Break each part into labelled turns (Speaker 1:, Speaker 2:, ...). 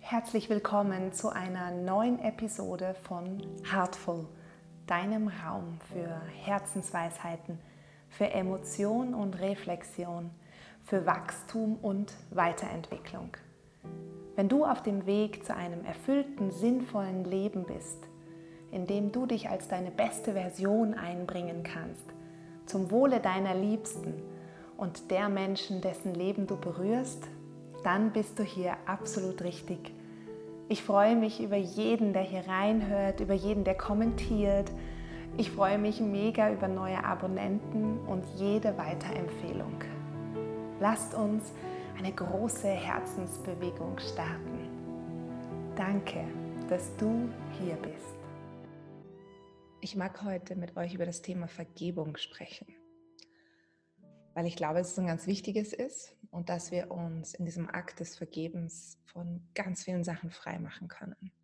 Speaker 1: Herzlich willkommen zu einer neuen Episode von Heartful, deinem Raum für Herzensweisheiten, für Emotion und Reflexion, für Wachstum und Weiterentwicklung. Wenn du auf dem Weg zu einem erfüllten, sinnvollen Leben bist, in dem du dich als deine beste Version einbringen kannst, zum Wohle deiner Liebsten und der Menschen, dessen Leben du berührst, dann bist du hier absolut richtig. Ich freue mich über jeden, der hier reinhört, über jeden, der kommentiert. Ich freue mich mega über neue Abonnenten und jede Weiterempfehlung. Lasst uns eine große Herzensbewegung starten. Danke, dass du hier bist. Ich mag heute mit euch über das Thema Vergebung sprechen, weil ich glaube, dass es ein ganz wichtiges ist und dass wir uns in diesem Akt des Vergebens von ganz vielen Sachen frei machen können.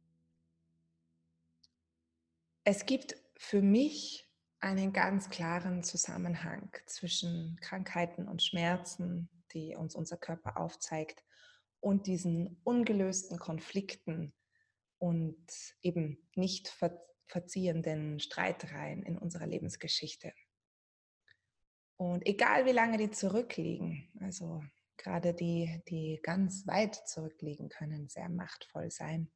Speaker 1: Es gibt für mich einen ganz klaren Zusammenhang zwischen Krankheiten und Schmerzen, die uns unser Körper aufzeigt, und diesen ungelösten Konflikten und eben nicht verziehenden Streitereien in unserer Lebensgeschichte. Und egal wie lange die zurückliegen, also gerade die ganz weit zurückliegen, können sehr machtvoll sein.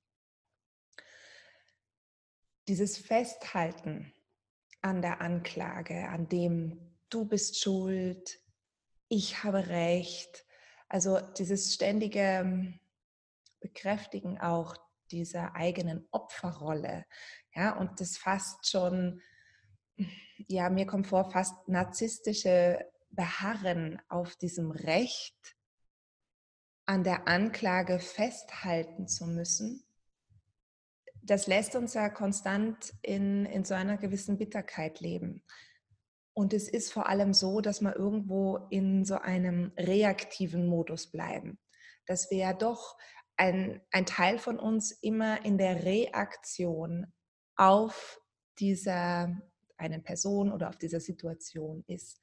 Speaker 1: Dieses Festhalten an der Anklage, an dem du bist schuld, ich habe recht, also dieses ständige Bekräftigen auch dieser eigenen Opferrolle, ja, und das fast schon, ja, mir kommt vor, fast narzisstische Beharren auf diesem Recht, an der Anklage festhalten zu müssen, das lässt uns ja konstant in so einer gewissen Bitterkeit leben. Und es ist vor allem so, dass wir irgendwo in so einem reaktiven Modus bleiben. Dass wir ja doch ein Teil von uns immer in der Reaktion auf dieser einen Person oder auf dieser Situation ist.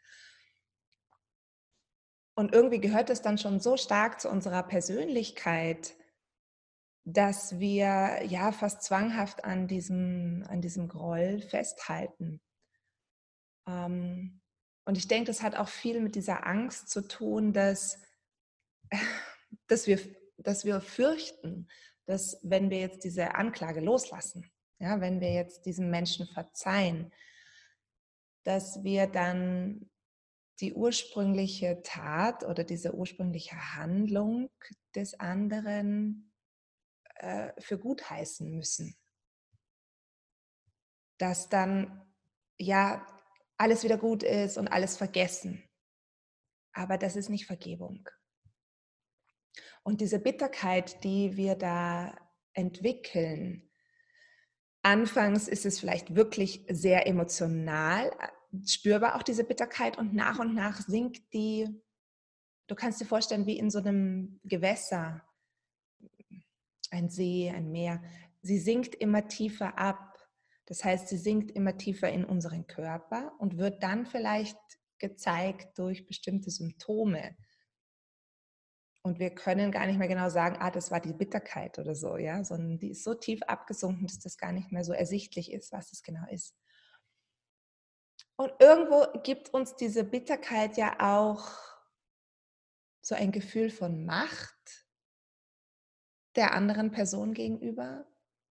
Speaker 1: Und irgendwie gehört es dann schon so stark zu unserer Persönlichkeit, dass wir ja fast zwanghaft an diesem Groll festhalten. Und ich denke, das hat auch viel mit dieser Angst zu tun, dass wir, dass wir fürchten, dass wenn wir jetzt diese Anklage loslassen, ja, wenn wir jetzt diesem Menschen verzeihen, dass wir dann die ursprüngliche Tat oder diese ursprüngliche Handlung des anderen für gut heißen müssen. Dass dann ja alles wieder gut ist und alles vergessen. Aber das ist nicht Vergebung. Und diese Bitterkeit, die wir da entwickeln, anfangs ist es vielleicht wirklich sehr emotional, spürbar auch diese Bitterkeit, und nach sinkt die, du kannst dir vorstellen, wie in so einem Gewässer, ein See, ein Meer, sie sinkt immer tiefer ab. Das heißt, sie sinkt immer tiefer in unseren Körper und wird dann vielleicht gezeigt durch bestimmte Symptome. Und wir können gar nicht mehr genau sagen, das war die Bitterkeit oder so, ja, sondern die ist so tief abgesunken, dass das gar nicht mehr so ersichtlich ist, was es genau ist. Und irgendwo gibt uns diese Bitterkeit ja auch so ein Gefühl von Macht der anderen Person gegenüber.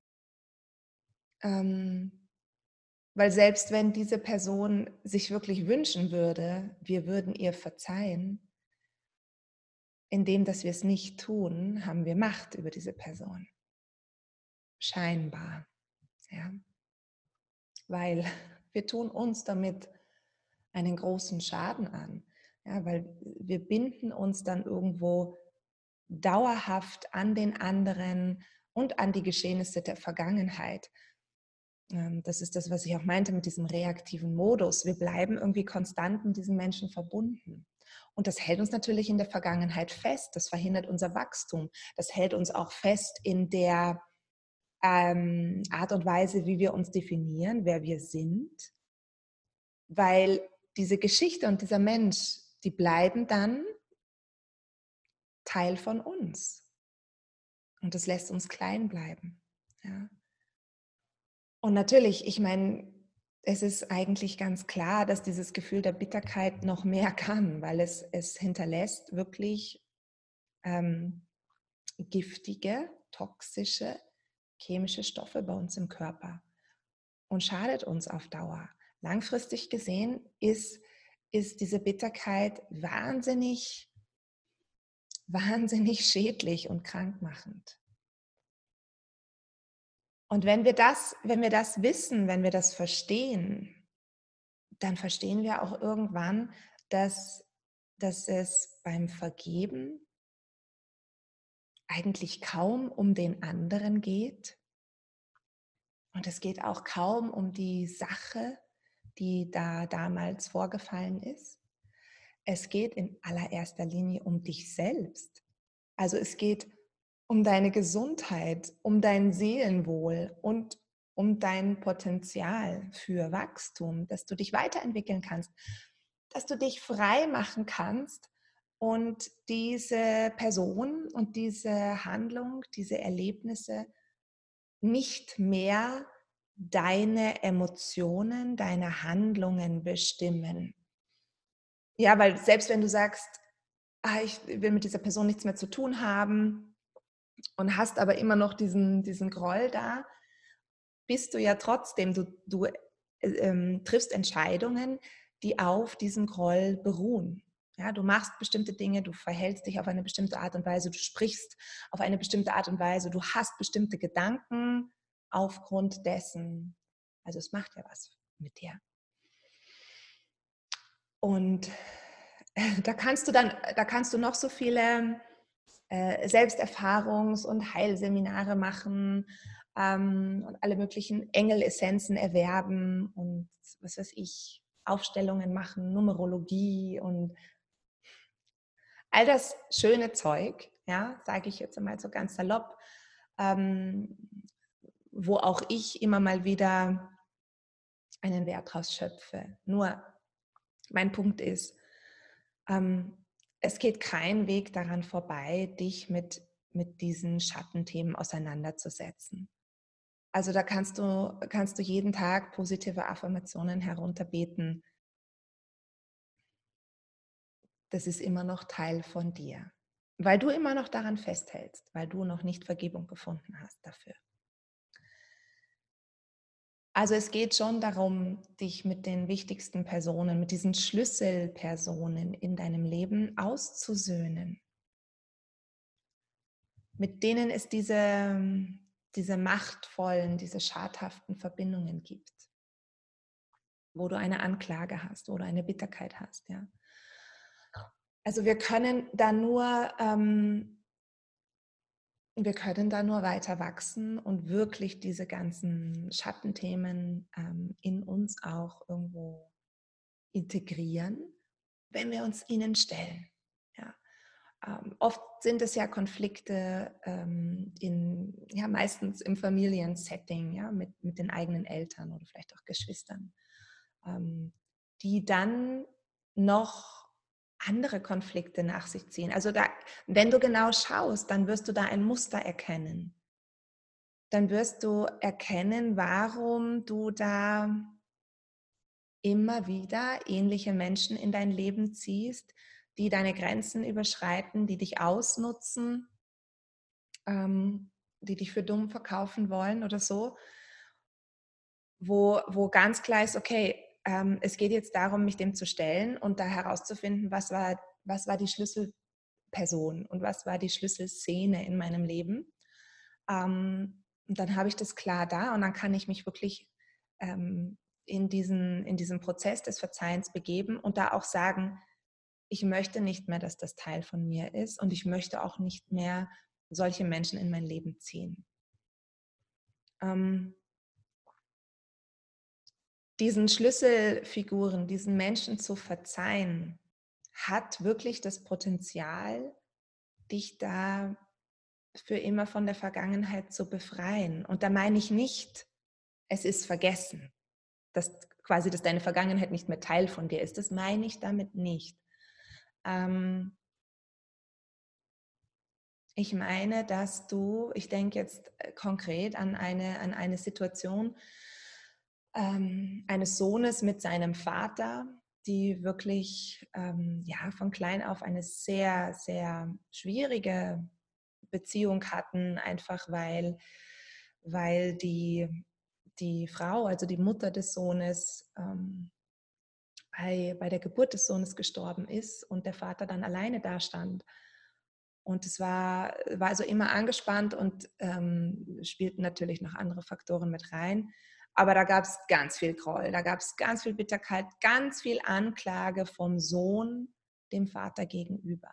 Speaker 1: Weil selbst wenn diese Person sich wirklich wünschen würde, wir würden ihr verzeihen, indem dass wir es nicht tun, haben wir Macht über diese Person. Scheinbar, ja. Weil wir tun uns damit einen großen Schaden an. Ja, weil wir binden uns dann irgendwo dauerhaft an den anderen und an die Geschehnisse der Vergangenheit. Das ist das, was ich auch meinte mit diesem reaktiven Modus. Wir bleiben irgendwie konstant mit diesen Menschen verbunden. Und das hält uns natürlich in der Vergangenheit fest. Das verhindert unser Wachstum. Das hält uns auch fest in der Art und Weise, wie wir uns definieren, wer wir sind. Weil diese Geschichte und dieser Mensch, die bleiben dann Teil von uns. Und das lässt uns klein bleiben. Ja. Und natürlich, ich meine, es ist eigentlich ganz klar, dass dieses Gefühl der Bitterkeit noch mehr kann, weil es hinterlässt wirklich giftige, toxische, chemische Stoffe bei uns im Körper und schadet uns auf Dauer. Langfristig gesehen ist diese Bitterkeit wahnsinnig, wahnsinnig schädlich und krankmachend. Und wenn wir das wissen, wenn wir das verstehen, dann verstehen wir auch irgendwann, dass es beim Vergeben eigentlich kaum um den anderen geht. Und es geht auch kaum um die Sache, die da damals vorgefallen ist. Es geht in allererster Linie um dich selbst. Also es geht um deine Gesundheit, um dein Seelenwohl und um dein Potenzial für Wachstum, dass du dich weiterentwickeln kannst, dass du dich frei machen kannst und diese Person und diese Handlung, diese Erlebnisse nicht mehr deine Emotionen, deine Handlungen bestimmen. Ja, weil selbst wenn du sagst, ich will mit dieser Person nichts mehr zu tun haben und hast aber immer noch diesen Groll da, bist du ja trotzdem, du triffst Entscheidungen, die auf diesem Groll beruhen. Ja, du machst bestimmte Dinge, du verhältst dich auf eine bestimmte Art und Weise, du sprichst auf eine bestimmte Art und Weise, du hast bestimmte Gedanken aufgrund dessen. Also es macht ja was mit dir. Und da kannst du noch so viele Selbsterfahrungs- und Heilseminare machen und alle möglichen Engelessenzen erwerben und was weiß ich, Aufstellungen machen, Numerologie und all das schöne Zeug, ja, sage ich jetzt einmal so ganz salopp, ähm, wo auch ich immer mal wieder einen Wert draus schöpfe. Nur mein Punkt ist, ähm, es geht kein Weg daran vorbei, dich mit diesen Schattenthemen auseinanderzusetzen. Also da kannst du jeden Tag positive Affirmationen herunterbeten. Das ist immer noch Teil von dir, weil du immer noch daran festhältst, weil du noch nicht Vergebung gefunden hast dafür. Also es geht schon darum, dich mit den wichtigsten Personen, mit diesen Schlüsselpersonen in deinem Leben auszusöhnen, mit denen es diese machtvollen, diese schadhaften Verbindungen gibt, wo du eine Anklage hast oder eine Bitterkeit hast. Ja. Also wir können da nur weiter wachsen und wirklich diese ganzen Schattenthemen in uns auch irgendwo integrieren, wenn wir uns ihnen stellen. Ja. Oft sind es ja Konflikte meistens im Familiensetting, ja, mit den eigenen Eltern oder vielleicht auch Geschwistern, die dann noch andere Konflikte nach sich ziehen. Also wenn du genau schaust, dann wirst du da ein Muster erkennen. Dann wirst du erkennen, warum du da immer wieder ähnliche Menschen in dein Leben ziehst, die deine Grenzen überschreiten, die dich ausnutzen, die dich für dumm verkaufen wollen oder so, wo ganz klar ist, okay, es geht jetzt darum, mich dem zu stellen und da herauszufinden, was war die Schlüsselperson und was war die Schlüsselszene in meinem Leben. Und dann habe ich das klar da und dann kann ich mich wirklich in diesen Prozess des Verzeihens begeben und da auch sagen, ich möchte nicht mehr, dass das Teil von mir ist und ich möchte auch nicht mehr solche Menschen in mein Leben ziehen. Diesen Schlüsselfiguren, diesen Menschen zu verzeihen, hat wirklich das Potenzial, dich da für immer von der Vergangenheit zu befreien. Und da meine ich nicht, es ist vergessen, dass deine Vergangenheit nicht mehr Teil von dir ist. Das meine ich damit nicht. Ich meine, ich denke jetzt konkret an eine Situation eines Sohnes mit seinem Vater, die wirklich ja, von klein auf eine sehr, sehr schwierige Beziehung hatten, einfach weil die Frau, also die Mutter des Sohnes, bei der Geburt des Sohnes gestorben ist und der Vater dann alleine dastand. Und es war also immer angespannt und spielten natürlich noch andere Faktoren mit rein. Aber da gab es ganz viel Groll, da gab es ganz viel Bitterkeit, ganz viel Anklage vom Sohn dem Vater gegenüber.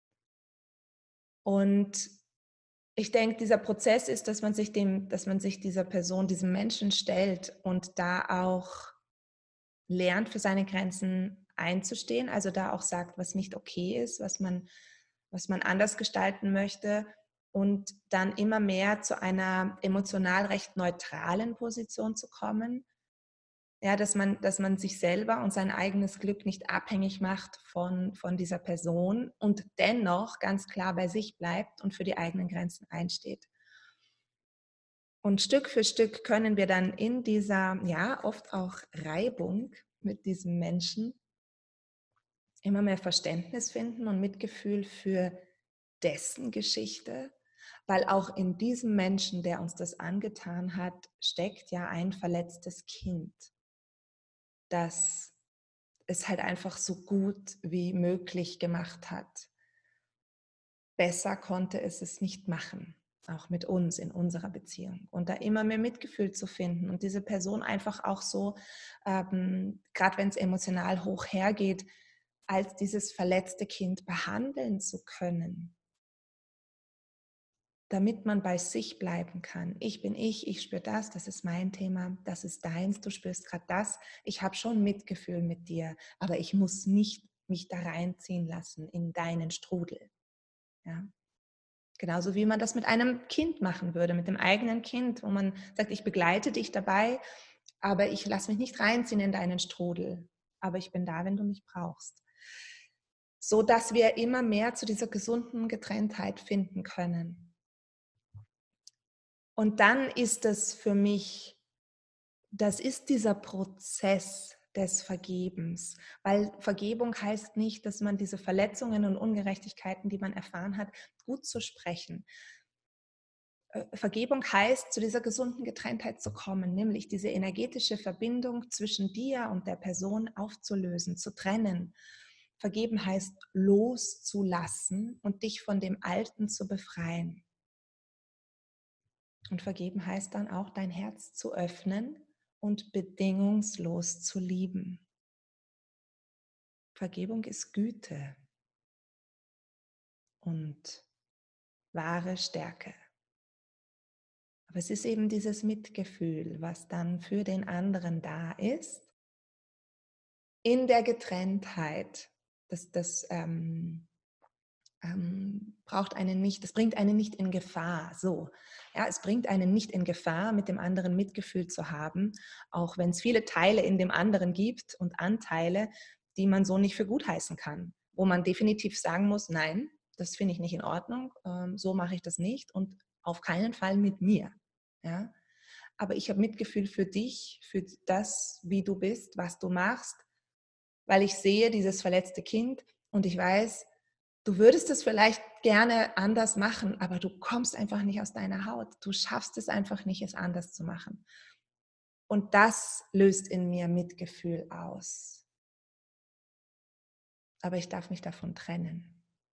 Speaker 1: Und ich denke, dieser Prozess ist, dass man sich dieser Person, diesem Menschen stellt und da auch lernt, für seine Grenzen einzustehen, also da auch sagt, was nicht okay ist, was man anders gestalten möchte und dann immer mehr zu einer emotional recht neutralen Position zu kommen. Ja, dass man sich selber und sein eigenes Glück nicht abhängig macht von dieser Person und dennoch ganz klar bei sich bleibt und für die eigenen Grenzen einsteht. Und Stück für Stück können wir dann in dieser, ja, oft auch Reibung mit diesem Menschen immer mehr Verständnis finden und Mitgefühl für dessen Geschichte, weil auch in diesem Menschen, der uns das angetan hat, steckt ja ein verletztes Kind, das es halt einfach so gut wie möglich gemacht hat. Besser konnte es nicht machen, auch mit uns in unserer Beziehung. Und da immer mehr Mitgefühl zu finden und diese Person einfach auch so, gerade wenn es emotional hoch hergeht, als dieses verletzte Kind behandeln zu können, damit man bei sich bleiben kann. Ich bin ich spüre das ist mein Thema, das ist deins, du spürst gerade das. Ich habe schon Mitgefühl mit dir, aber ich muss nicht mich da reinziehen lassen in deinen Strudel. Ja? Genauso wie man das mit einem Kind machen würde, mit dem eigenen Kind, wo man sagt, ich begleite dich dabei, aber ich lasse mich nicht reinziehen in deinen Strudel. Aber ich bin da, wenn du mich brauchst. So dass wir immer mehr zu dieser gesunden Getrenntheit finden können. Und dann ist es für mich, das ist dieser Prozess des Vergebens, weil Vergebung heißt nicht, dass man diese Verletzungen und Ungerechtigkeiten, die man erfahren hat, gut zu sprechen. Vergebung heißt, zu dieser gesunden Getrenntheit zu kommen, nämlich diese energetische Verbindung zwischen dir und der Person aufzulösen, zu trennen. Vergeben heißt loszulassen und dich von dem Alten zu befreien. Und vergeben heißt dann auch, dein Herz zu öffnen und bedingungslos zu lieben. Vergebung ist Güte und wahre Stärke. Aber es ist eben dieses Mitgefühl, was dann für den anderen da ist, in der Getrenntheit. Braucht einen nicht, das bringt einen nicht in Gefahr. So, ja, es bringt einen nicht in Gefahr, mit dem anderen Mitgefühl zu haben, auch wenn es viele Teile in dem anderen gibt und Anteile, die man so nicht für gut heißen kann, wo man definitiv sagen muss, nein, das finde ich nicht in Ordnung, so mache ich das nicht und auf keinen Fall mit mir. Ja? Aber ich habe Mitgefühl für dich, für das, wie du bist, was du machst, weil ich sehe dieses verletzte Kind und ich weiß, du würdest es vielleicht gerne anders machen, aber du kommst einfach nicht aus deiner Haut. Du schaffst es einfach nicht, es anders zu machen. Und das löst in mir Mitgefühl aus. Aber ich darf mich davon trennen.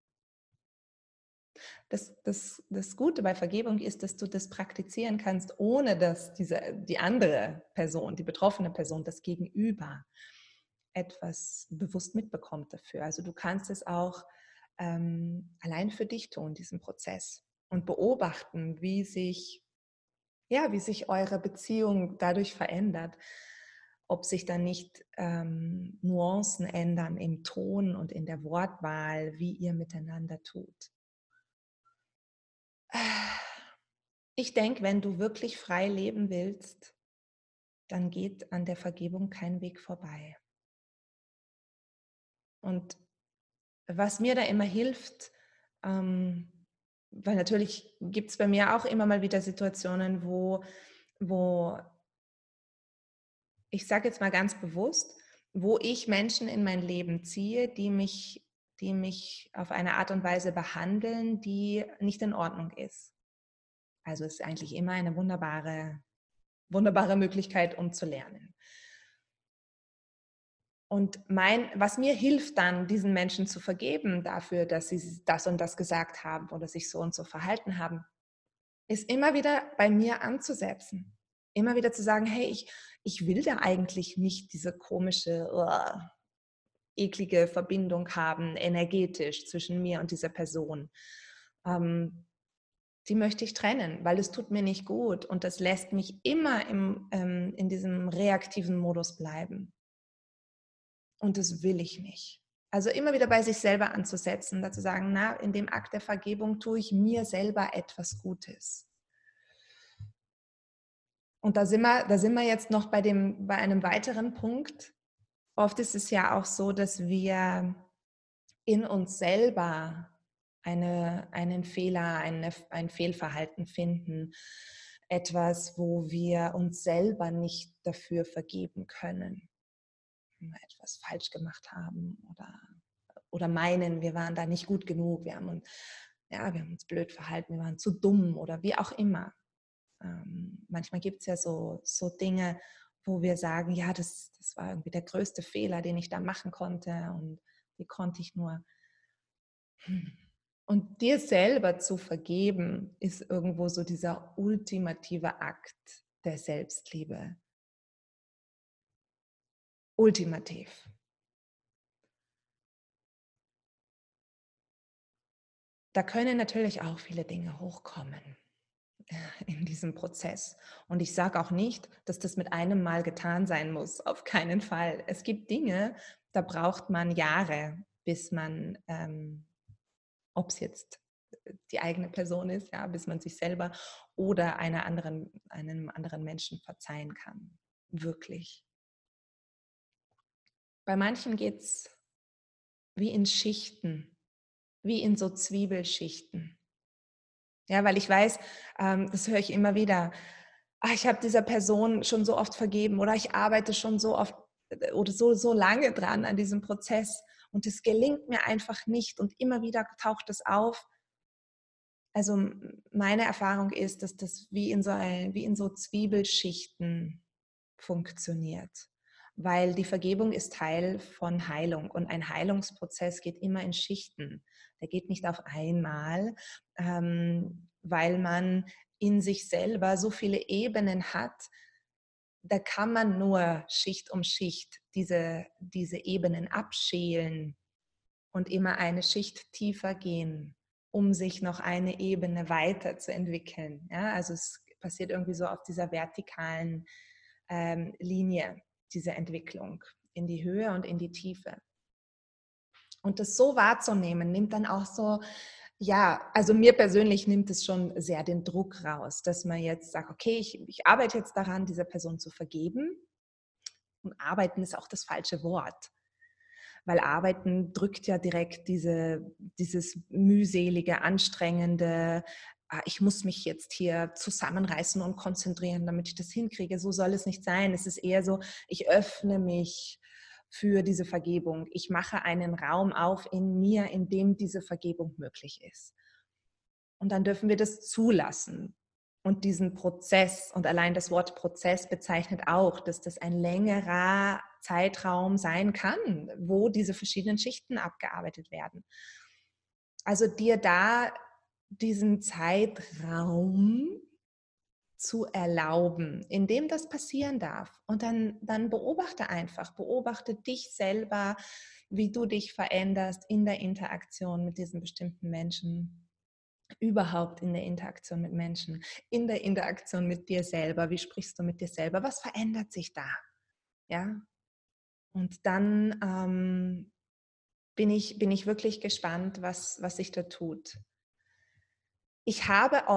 Speaker 1: Das Gute bei Vergebung ist, dass du das praktizieren kannst, ohne dass die andere Person, die betroffene Person, das Gegenüber etwas bewusst mitbekommt dafür. Also du kannst es auch allein für dich tun, diesen Prozess, und beobachten, wie sich eure Beziehung dadurch verändert, ob sich dann nicht Nuancen ändern im Ton und in der Wortwahl, wie ihr miteinander tut. Ich denke, wenn du wirklich frei leben willst, dann geht an der Vergebung kein Weg vorbei. Und was mir da immer hilft,
Speaker 2: weil natürlich gibt es bei mir auch immer mal wieder Situationen, wo ich sage jetzt mal ganz bewusst, wo ich Menschen in mein Leben ziehe, die mich auf eine Art und Weise behandeln, die nicht in Ordnung ist. Also es ist eigentlich immer eine wunderbare Möglichkeit, um zu lernen. Und was mir hilft dann, diesen Menschen zu vergeben dafür, dass sie das und das gesagt haben oder sich so und so verhalten haben, ist immer wieder bei mir anzusetzen. Immer wieder zu sagen, hey, ich will da eigentlich nicht diese komische, eklige Verbindung haben, energetisch zwischen mir und dieser Person. Die möchte ich trennen, weil es tut mir nicht gut und das lässt mich immer in diesem reaktiven Modus bleiben. Und das will ich nicht. Also immer wieder bei sich selber anzusetzen, dazu sagen, na, in dem Akt der Vergebung tue ich mir selber etwas Gutes. Und da sind wir jetzt noch bei einem weiteren Punkt. Oft ist es ja auch so, dass wir in uns selber einen Fehler, ein Fehlverhalten finden. Etwas, wo wir uns selber nicht dafür vergeben können, wenn wir etwas falsch gemacht haben oder meinen, wir waren da nicht gut genug, wir haben uns blöd verhalten, wir waren zu dumm oder wie auch immer. Manchmal gibt es ja so Dinge, wo wir sagen, ja, das war irgendwie der größte Fehler, den ich da machen konnte und wie konnte ich nur. Und dir selber zu vergeben, ist irgendwo so dieser ultimative Akt der Selbstliebe. Ultimativ. Da können natürlich auch viele Dinge hochkommen in diesem Prozess. Und ich sage auch nicht, dass das mit einem Mal getan sein muss. Auf keinen Fall. Es gibt Dinge, da braucht man Jahre, bis man, ob es jetzt die eigene Person ist, ja, bis man sich selber oder einem anderen Menschen verzeihen kann. Wirklich. Bei manchen geht es wie in Schichten, wie in so Zwiebelschichten. Ja, weil ich weiß, das höre ich immer wieder, ich habe dieser Person schon so oft vergeben oder ich arbeite schon so oft oder so lange dran an diesem Prozess und es gelingt mir einfach nicht und immer wieder taucht es auf. Also meine Erfahrung ist, dass das wie in so Zwiebelschichten funktioniert, weil die Vergebung ist Teil von Heilung und ein Heilungsprozess geht immer in Schichten. Der geht nicht auf einmal, weil man in sich selber so viele Ebenen hat. Da kann man nur Schicht um Schicht diese Ebenen abschälen und immer eine Schicht tiefer gehen, um sich noch eine Ebene weiter zu entwickeln. Ja, also es passiert irgendwie so auf dieser vertikalen Linie, diese Entwicklung in die Höhe und in die Tiefe. Und das so wahrzunehmen, nimmt dann auch so, ja, also mir persönlich nimmt es schon sehr den Druck raus, dass man jetzt sagt, okay, ich arbeite jetzt daran, dieser Person zu vergeben. Und arbeiten ist auch das falsche Wort. Weil Arbeiten drückt ja direkt dieses mühselige, anstrengende, ich muss mich jetzt hier zusammenreißen und konzentrieren, damit ich das hinkriege. So soll es nicht sein. Es ist eher so, ich öffne mich für diese Vergebung. Ich mache einen Raum auf in mir, in dem diese Vergebung möglich ist. Und dann dürfen wir das zulassen. Und diesen Prozess, und allein das Wort Prozess bezeichnet auch, dass das ein längerer Zeitraum sein kann, wo diese verschiedenen Schichten abgearbeitet werden. Also dir da diesen Zeitraum zu erlauben, in dem das passieren darf. Und dann beobachte dich selber, wie du dich veränderst in der Interaktion mit diesen bestimmten Menschen, überhaupt in der Interaktion mit Menschen, in der Interaktion mit dir selber. Wie sprichst du mit dir selber? Was verändert sich da? Ja? Und dann bin ich wirklich gespannt, was sich da tut. Ich habe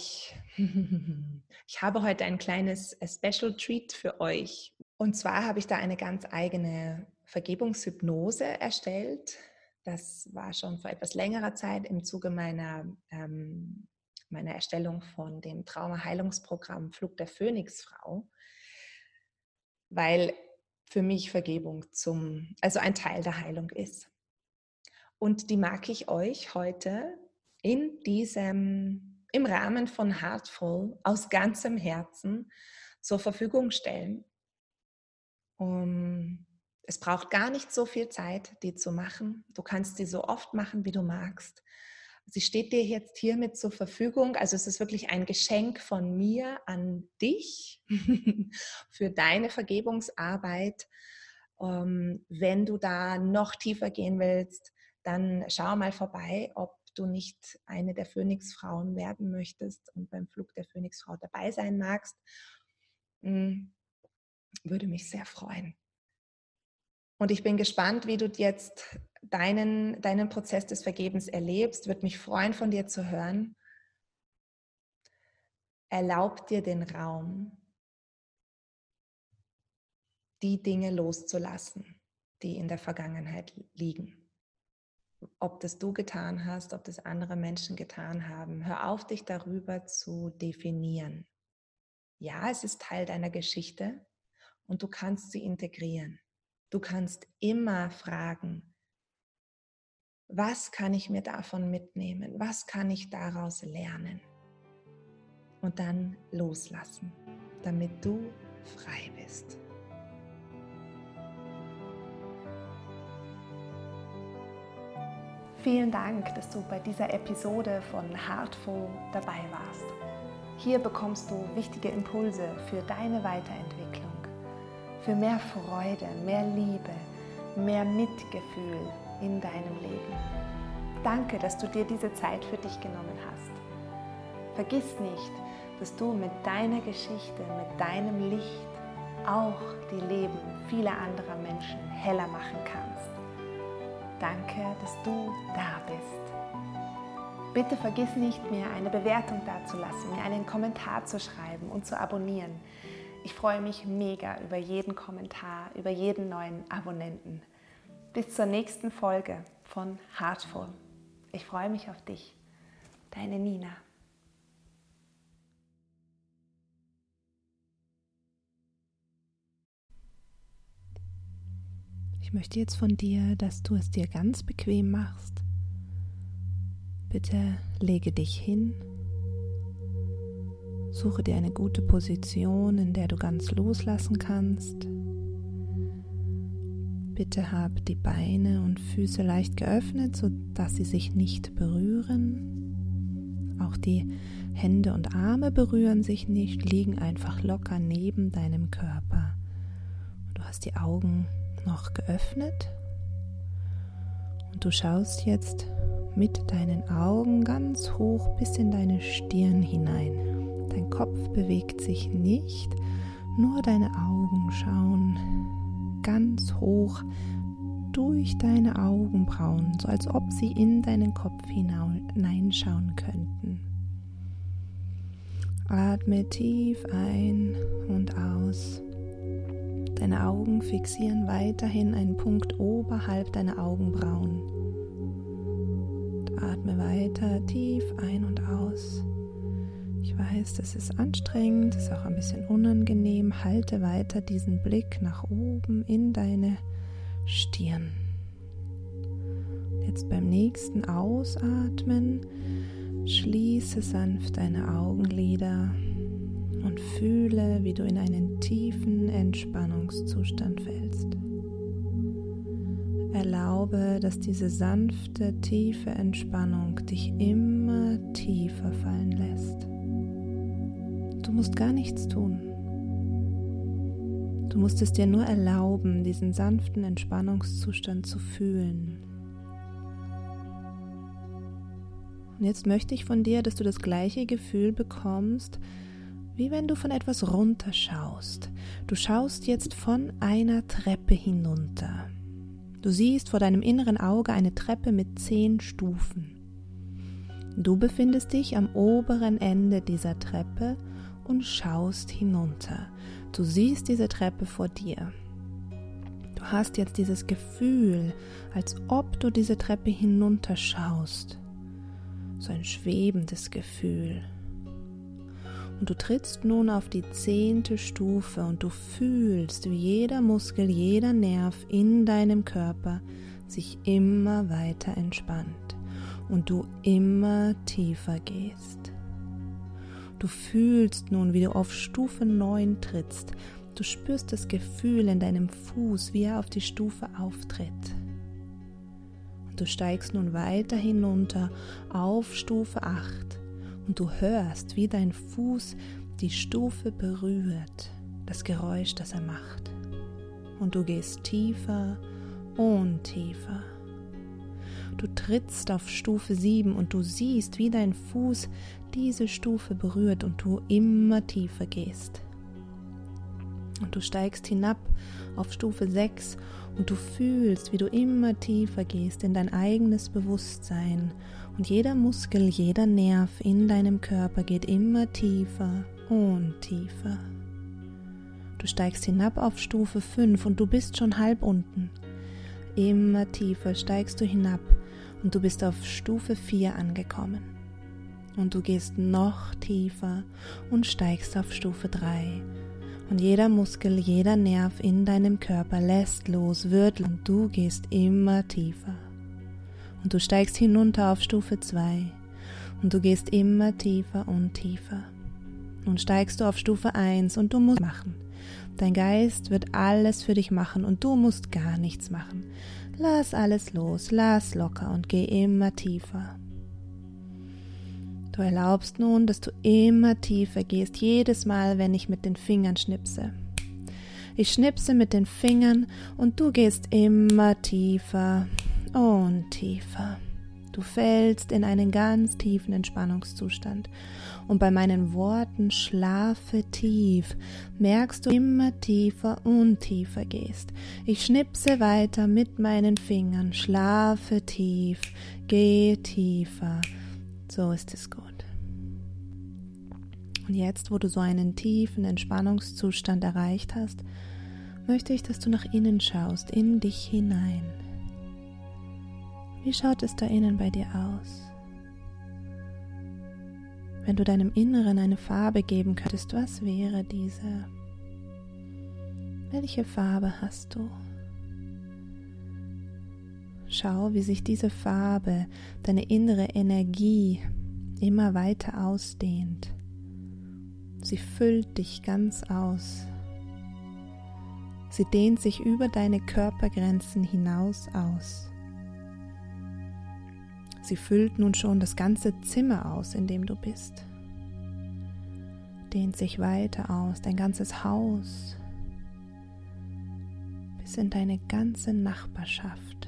Speaker 2: heute ein kleines Special Treat für euch. Und zwar habe ich da eine ganz eigene Vergebungshypnose erstellt, das war schon vor etwas längerer Zeit im Zuge meiner Erstellung von dem Traumaheilungsprogramm Flug der Phönixfrau, weil für mich Vergebung also ein Teil der Heilung ist. Und die mag ich euch heute im Rahmen von Heartful aus ganzem Herzen zur Verfügung stellen. Es braucht gar nicht so viel Zeit, die zu machen. Du kannst sie so oft machen, wie du magst. Sie steht dir jetzt hiermit zur Verfügung. Also es ist wirklich ein Geschenk von mir an dich für deine Vergebungsarbeit. Wenn du da noch tiefer gehen willst, dann schau mal vorbei, ob du nicht eine der Phönixfrauen werden möchtest und beim Flug der Phönixfrau dabei sein magst. Würde mich sehr freuen. Und ich bin gespannt, wie du jetzt deinen Prozess des Vergebens erlebst. Würde mich freuen, von dir zu hören. Erlaub dir den Raum, die Dinge loszulassen, die in der Vergangenheit liegen. Ob das du getan hast, ob das andere Menschen getan haben. Hör auf, dich darüber zu definieren. Ja, es ist Teil deiner Geschichte und du kannst sie integrieren. Du kannst immer fragen, was kann ich mir davon mitnehmen? Was kann ich daraus lernen? Und dann loslassen, damit du frei bist.
Speaker 1: Vielen Dank, dass du bei dieser Episode von Heartful dabei warst. Hier bekommst du wichtige Impulse für deine Weiterentwicklung, für mehr Freude, mehr Liebe, mehr Mitgefühl in deinem Leben. Danke, dass du dir diese Zeit für dich genommen hast. Vergiss nicht, dass du mit deiner Geschichte, mit deinem Licht auch die Leben vieler anderer Menschen heller machen kannst. Danke, dass du da bist. Bitte vergiss nicht, mir eine Bewertung dazulassen, mir einen Kommentar zu schreiben und zu abonnieren. Ich freue mich mega über jeden Kommentar, über jeden neuen Abonnenten. Bis zur nächsten Folge von Heartful. Ich freue mich auf dich. Deine Nina.
Speaker 2: Ich möchte jetzt von dir, dass du es dir ganz bequem machst. Bitte lege dich hin. Suche dir eine gute Position, in der du ganz loslassen kannst. Bitte hab die Beine und Füße leicht geöffnet, sodass sie sich nicht berühren. Auch die Hände und Arme berühren sich nicht, liegen einfach locker neben deinem Körper. Du hast die Augen noch geöffnet und du schaust jetzt mit deinen Augen ganz hoch bis in deine Stirn hinein. Dein Kopf bewegt sich nicht, nur deine Augen schauen ganz hoch durch deine Augenbrauen, so als ob sie in deinen Kopf hineinschauen könnten. Atme tief ein und aus. Deine Augen fixieren weiterhin einen Punkt oberhalb deiner Augenbrauen. Und atme weiter tief ein und aus. Ich weiß, das ist anstrengend, das ist auch ein bisschen unangenehm. Halte weiter diesen Blick nach oben in deine Stirn. Jetzt beim nächsten Ausatmen schließe sanft deine Augenlider und fühle, wie du in einen tiefen Entspannungszustand fällst. Erlaube, dass diese sanfte, tiefe Entspannung dich immer tiefer fallen lässt. Du musst gar nichts tun. Du musst es dir nur erlauben, diesen sanften Entspannungszustand zu fühlen. Und jetzt möchte ich von dir, dass du das gleiche Gefühl bekommst, wie wenn du von etwas runterschaust. Du schaust jetzt von einer Treppe hinunter. Du siehst vor deinem inneren Auge eine Treppe mit 10 Stufen. Du befindest dich am oberen Ende dieser Treppe und schaust hinunter. Du siehst diese Treppe vor dir. Du
Speaker 1: Du hast jetzt dieses Gefühl, als ob du diese Treppe hinunterschaust. So ein schwebendes Gefühl. Und du trittst nun auf die 10. Stufe und du fühlst, wie jeder Muskel, jeder Nerv in deinem Körper sich immer weiter entspannt und du immer tiefer gehst. Du fühlst nun, wie du auf Stufe 9 trittst. Du spürst das Gefühl in deinem Fuß, wie er auf die Stufe auftritt. Und du steigst nun weiter hinunter auf Stufe 8 und du hörst, wie dein Fuß die Stufe berührt, das Geräusch, das er macht. Und du gehst tiefer und tiefer. Du trittst auf Stufe 7 und du siehst, wie dein Fuß diese Stufe berührt und du immer tiefer gehst. Und du steigst hinab auf Stufe 6 und du fühlst, wie du immer tiefer gehst in dein eigenes Bewusstsein. Und jeder Muskel, jeder Nerv in deinem Körper geht immer tiefer und tiefer. Du steigst hinab auf Stufe 5 und du bist schon halb unten. Immer tiefer steigst du hinab und du bist auf Stufe 4 angekommen. Und du gehst noch tiefer und steigst auf Stufe 3. Und jeder Muskel, jeder Nerv in deinem Körper lässt los, wird und du gehst immer tiefer. Und du steigst hinunter auf Stufe 2 und du gehst immer tiefer und tiefer. Nun steigst du auf Stufe 1 und du musst machen. Dein Geist wird alles für dich machen und du musst gar nichts machen. Lass alles los, lass locker und geh immer tiefer. Du erlaubst nun, dass du immer tiefer gehst, jedes Mal, wenn ich mit den Fingern schnipse. Ich schnipse mit den Fingern und du gehst immer tiefer und tiefer. Du fällst in einen ganz tiefen Entspannungszustand. Und bei meinen Worten schlafe tief, merkst du immer tiefer und tiefer gehst. Ich schnipse weiter mit meinen Fingern, schlafe tief, geh tiefer. So ist es gut. Und jetzt, wo du so einen tiefen Entspannungszustand erreicht hast, möchte ich, dass du nach innen schaust, in dich hinein. Wie schaut es da innen bei dir aus? Wenn du deinem Inneren eine Farbe geben könntest, was wäre diese? Welche Farbe hast du? Schau, wie sich diese Farbe, deine innere Energie immer weiter ausdehnt. Sie füllt dich ganz aus. Sie dehnt sich über deine Körpergrenzen hinaus aus. Sie füllt nun schon das ganze Zimmer aus, in dem du bist. Dehnt sich weiter aus, dein ganzes Haus, bis in deine ganze Nachbarschaft.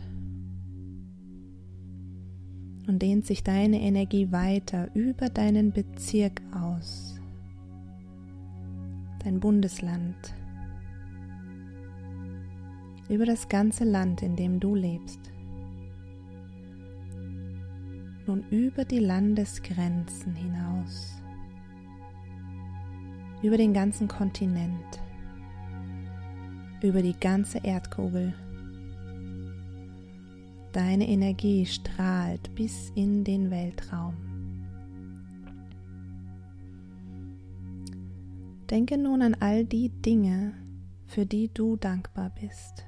Speaker 1: Und dehnt sich deine Energie weiter über deinen Bezirk aus, dein Bundesland, über das ganze Land, in dem du lebst. Nun über die Landesgrenzen hinaus, über den ganzen Kontinent, über die ganze Erdkugel. Deine Energie strahlt bis in den Weltraum. Denke nun an all die Dinge, für die du dankbar bist.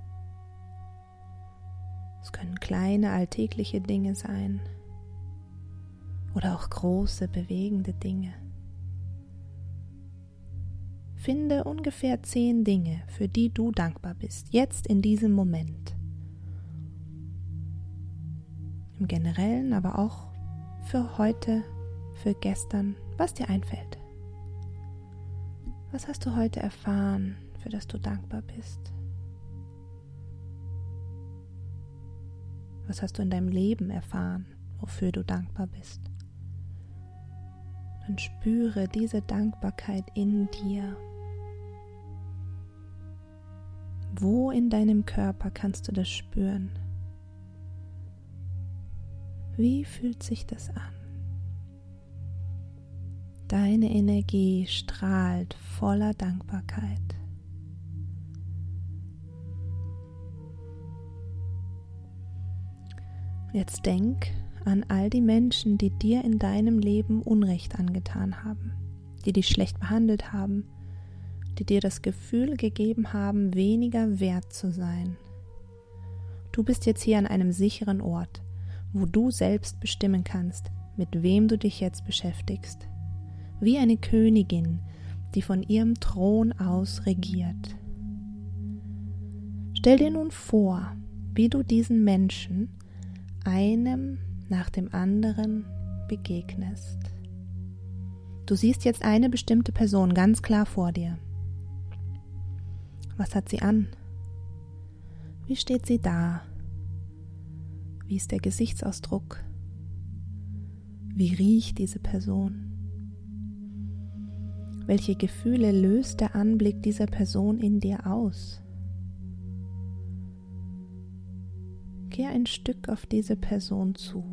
Speaker 1: Es können kleine alltägliche Dinge sein oder auch große bewegende Dinge. Finde ungefähr 10 Dinge, für die du dankbar bist, jetzt in diesem Moment. Im Generellen, aber auch für heute, für gestern, was dir einfällt. Was hast du heute erfahren, für das du dankbar bist? Was hast du in deinem Leben erfahren, wofür du dankbar bist? Dann spüre diese Dankbarkeit in dir. Wo in deinem Körper kannst du das spüren? Wie fühlt sich das an? Deine Energie strahlt voller Dankbarkeit. Jetzt denk an all die Menschen, die dir in deinem Leben Unrecht angetan haben, die dich schlecht behandelt haben, die dir das Gefühl gegeben haben, weniger wert zu sein. Du bist jetzt hier an einem sicheren Ort, wo du selbst bestimmen kannst, mit wem du dich jetzt beschäftigst. Wie eine Königin, die von ihrem Thron aus regiert. Stell dir nun vor, wie du diesen Menschen einem nach dem anderen begegnest. Du siehst jetzt eine bestimmte Person ganz klar vor dir. Was hat sie an? Wie steht sie da? Wie ist der Gesichtsausdruck? Wie riecht diese Person? Welche Gefühle löst der Anblick dieser Person in dir aus? Geh ein Stück auf diese Person zu.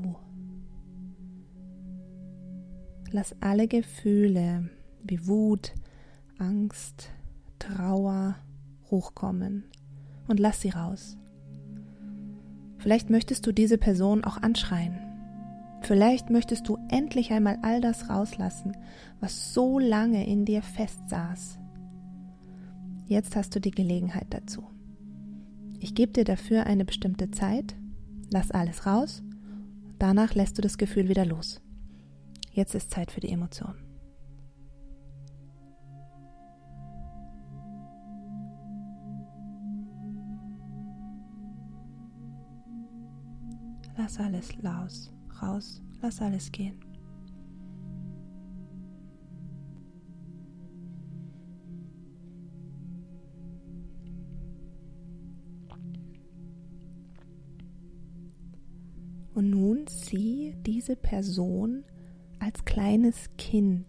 Speaker 1: Lass alle Gefühle wie Wut, Angst, Trauer hochkommen und lass sie raus. Vielleicht möchtest du diese Person auch anschreien. Vielleicht möchtest du endlich einmal all das rauslassen, was so lange in dir festsaß. Jetzt hast du die Gelegenheit dazu. Ich gebe dir dafür eine bestimmte Zeit, lass alles raus, danach lässt du das Gefühl wieder los. Jetzt ist Zeit für die Emotion. Lass alles raus, lass alles gehen. Und nun sieh diese Person als kleines Kind.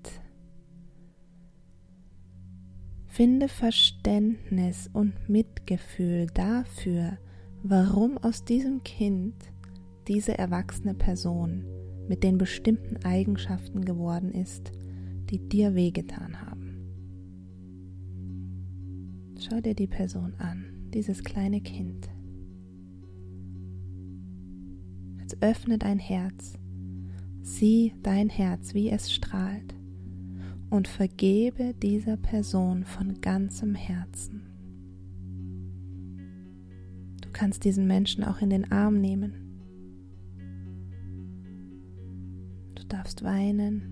Speaker 1: Finde Verständnis und Mitgefühl dafür, warum aus diesem Kind diese erwachsene Person mit den bestimmten Eigenschaften geworden ist, die dir wehgetan haben. Schau dir die Person an, dieses kleine Kind. Jetzt öffne dein Herz, sieh dein Herz, wie es strahlt, und vergebe dieser Person von ganzem Herzen. Du kannst diesen Menschen auch in den Arm nehmen. Du darfst weinen,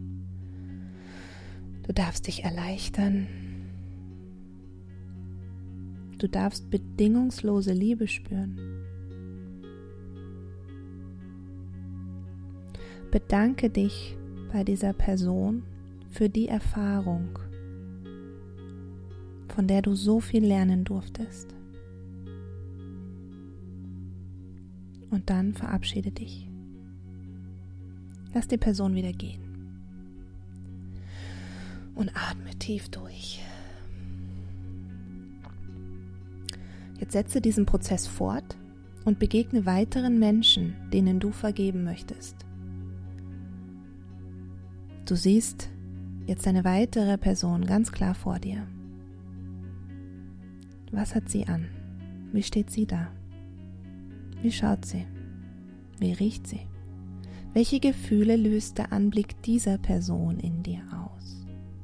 Speaker 1: du darfst dich erleichtern, du darfst bedingungslose Liebe spüren. Bedanke dich bei dieser Person für die Erfahrung, von der du so viel lernen durftest. Und dann verabschiede dich. Lass die Person wieder gehen. Und atme tief durch. Jetzt setze diesen Prozess fort und begegne weiteren Menschen, denen du vergeben möchtest. Du siehst jetzt eine weitere Person ganz klar vor dir. Was hat sie an? Wie steht sie da? Wie schaut sie? Wie riecht sie? Welche Gefühle löst der Anblick dieser Person in dir aus?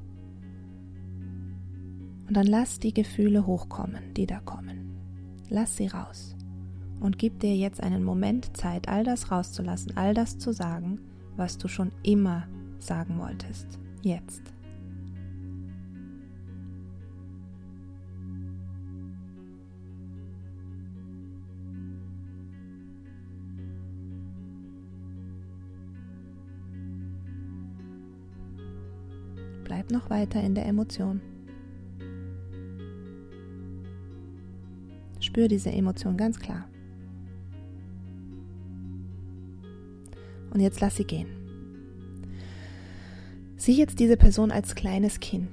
Speaker 1: Und dann lass die Gefühle hochkommen, die da kommen. Lass sie raus und gib dir jetzt einen Moment Zeit, all das rauszulassen, all das zu sagen, was du schon immer sagen wolltest. Jetzt. Bleib noch weiter in der Emotion. Spür diese Emotion ganz klar. Und jetzt lass sie gehen. Sieh jetzt diese Person als kleines Kind.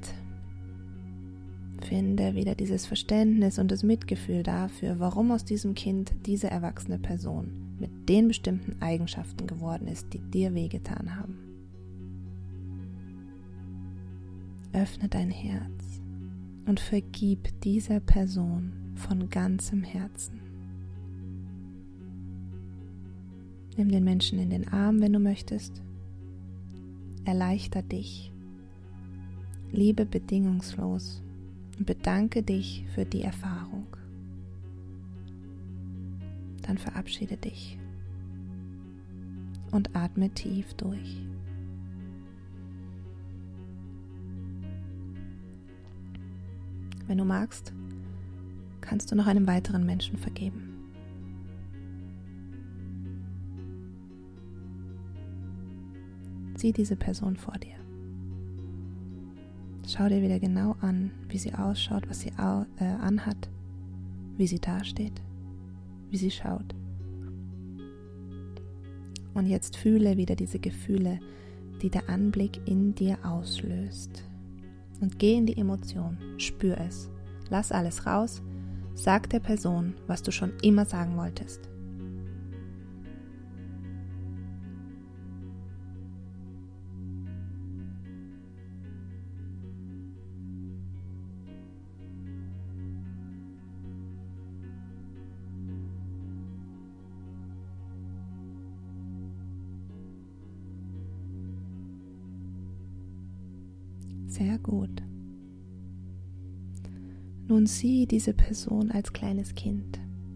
Speaker 1: Finde wieder dieses Verständnis und das Mitgefühl dafür, warum aus diesem Kind diese erwachsene Person mit den bestimmten Eigenschaften geworden ist, die dir wehgetan haben. Öffne dein Herz und vergib dieser Person von ganzem Herzen. Nimm den Menschen in den Arm, wenn du möchtest. Erleichter dich. Liebe bedingungslos und bedanke dich für die Erfahrung. Dann verabschiede dich und atme tief durch. Wenn du magst, kannst du noch einem weiteren Menschen vergeben. Sieh diese Person vor dir. Schau dir wieder genau an, wie sie ausschaut, was sie anhat, wie sie dasteht, wie sie schaut. Und jetzt fühle wieder diese Gefühle, die der Anblick in dir auslöst. Und geh in die Emotion, spür es, lass alles raus, sag der Person, was du schon immer sagen wolltest. Sehr gut. Nun sieh diese Person als kleines Kind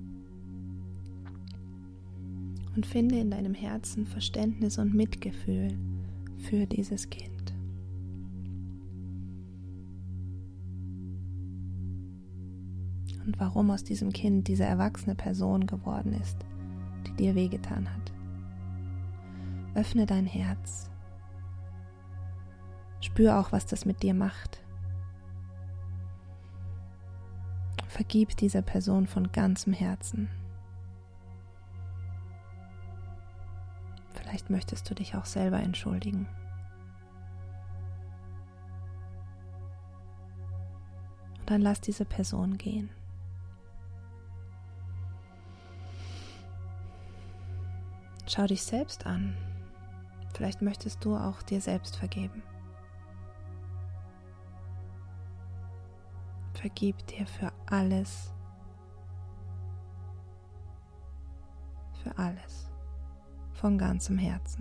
Speaker 1: und finde in deinem Herzen Verständnis und Mitgefühl für dieses Kind. Und warum aus diesem Kind diese erwachsene Person geworden ist, die dir wehgetan hat. Öffne dein Herz. Spür auch, was das mit dir macht. Vergib dieser Person von ganzem Herzen. Vielleicht möchtest du dich auch selber entschuldigen. Und dann lass diese Person gehen. Schau dich selbst an. Vielleicht möchtest du auch dir selbst vergeben. Vergib dir für alles. Für alles. Von ganzem Herzen.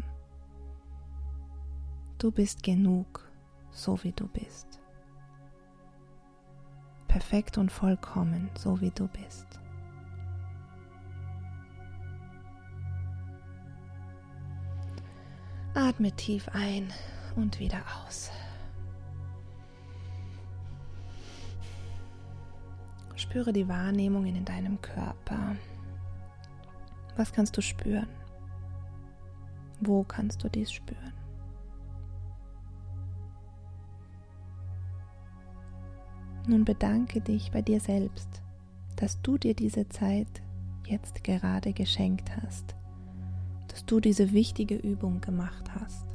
Speaker 1: Du bist genug, so wie du bist. Perfekt und vollkommen, so wie du bist. Atme tief ein und wieder aus. Spüre die Wahrnehmungen in deinem Körper. Was kannst du spüren? Wo kannst du dies spüren? Nun bedanke dich bei dir selbst, dass du dir diese Zeit jetzt gerade geschenkt hast, dass du diese wichtige Übung gemacht hast.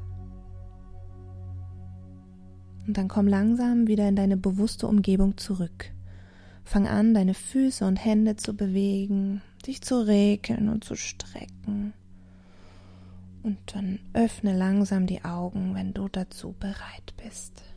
Speaker 1: Und dann komm langsam wieder in deine bewusste Umgebung zurück. Fang an, deine Füße und Hände zu bewegen, dich zu regeln und zu strecken. Und dann öffne langsam die Augen, wenn du dazu bereit bist.